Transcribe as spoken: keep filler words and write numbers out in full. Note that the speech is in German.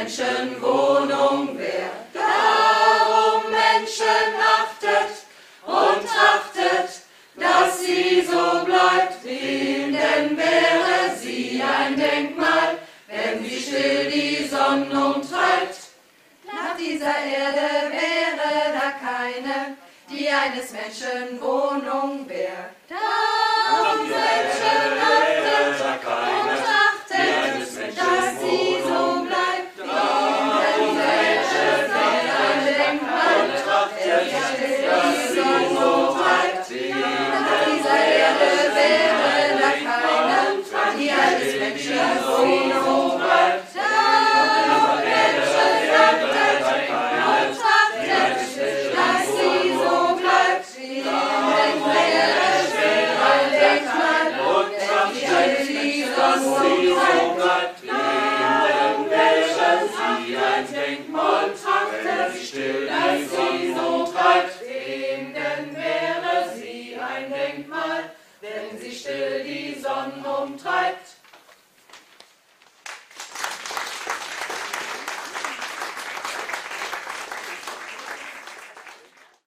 Menschenwohnung wär. Darum Menschen achtet und trachtet, dass sie so bleibt, wem denn wäre sie ein Denkmal, wenn sie still die Sonne umtreibt. Nach dieser Erde wäre da keine, die eines Menschen Wohnung wär. Darum Menschen achtet und trachtet, dass sie so bleibt, wem denn wäre sie ein Denkmal, wenn sie still die Sonne umtreibt. Nach dieser Erde wäre da keine, die eines Menschen Wohnung wär. Darum Menschen achtet und trachtet, dass sie so bleibt, wem denn wäre sie ein Denkmal, wenn sie still die Sonne umtreibt. Darum wäre sie ein Denkmal, wenn sie still die Sonne umtreibt. Wem denn wäre sie ein Denkmal, wenn sie still die Sonne umtreibt?